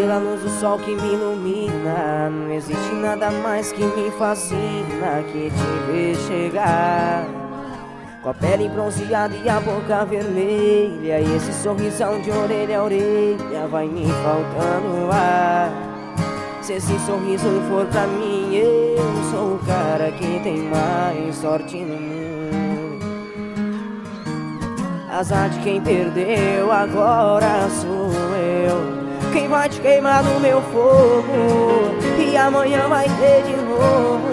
Pela luz do sol que me ilumina, não existe nada mais que me fascina que te ver chegar. Com a pele bronzeada e a boca vermelha, e esse sorrisão de orelha a orelha, vai me faltando ar. Se esse sorriso for pra mim, eu sou o cara que tem mais sorte no mundo. Azar de quem perdeu, agora sou eu quem vai te queimar no meu fogo, e amanhã vai ter de novo.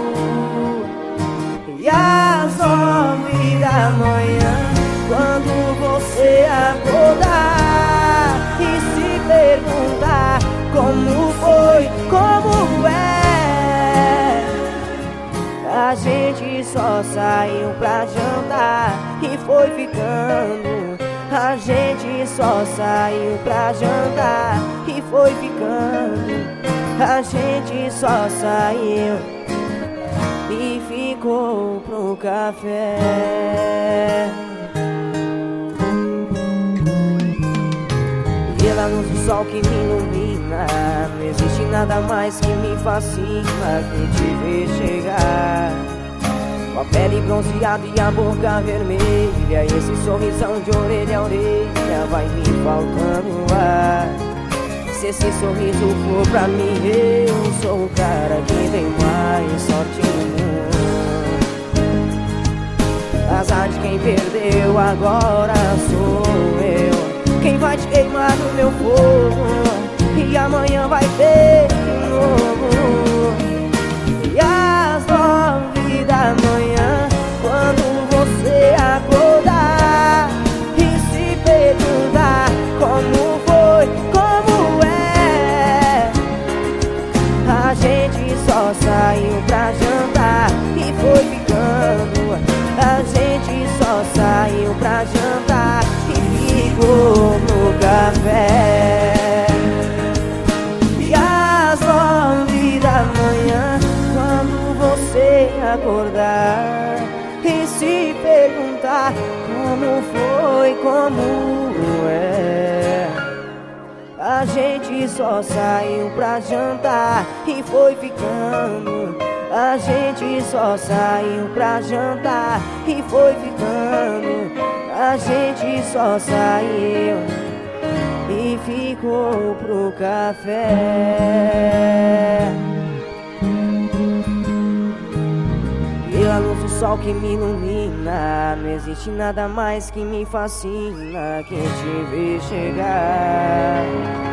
E às 9 da manhã, quando você acordar e se perguntar como foi, como é, a gente só saiu pra jantar e foi ficando. A gente só saiu pra jantar e foi ficando. A gente só saiu e ficou pro café. Pela luz do sol que me ilumina, não existe nada mais que me fascina que te ver chegar. Com a pele bronzeada e a boca vermelha, e esse sorrisão de orelha a orelha, vai me faltando ar. Se esse sorriso for pra mim, eu sou o cara que tem mais sorte no mundo. Azar de quem perdeu, agora sou eu quem vai te queimar no meu fogo, e amanhã vai ter de novo. E às 9 da manhã, quando você acordar e se perguntar como foi, como é, a gente só saiu pra jantar e foi ficando. A gente só saiu pra jantar e ficou no café. E às 9 da manhã, quando você acordar e se perguntar como foi, como é, a gente só saiu pra jantar e foi ficando. A gente só saiu pra jantar e foi ficando. A gente só saiu e ficou pro café. Pela luz do sol que me ilumina, não existe nada mais que me fascina que te ver chegar.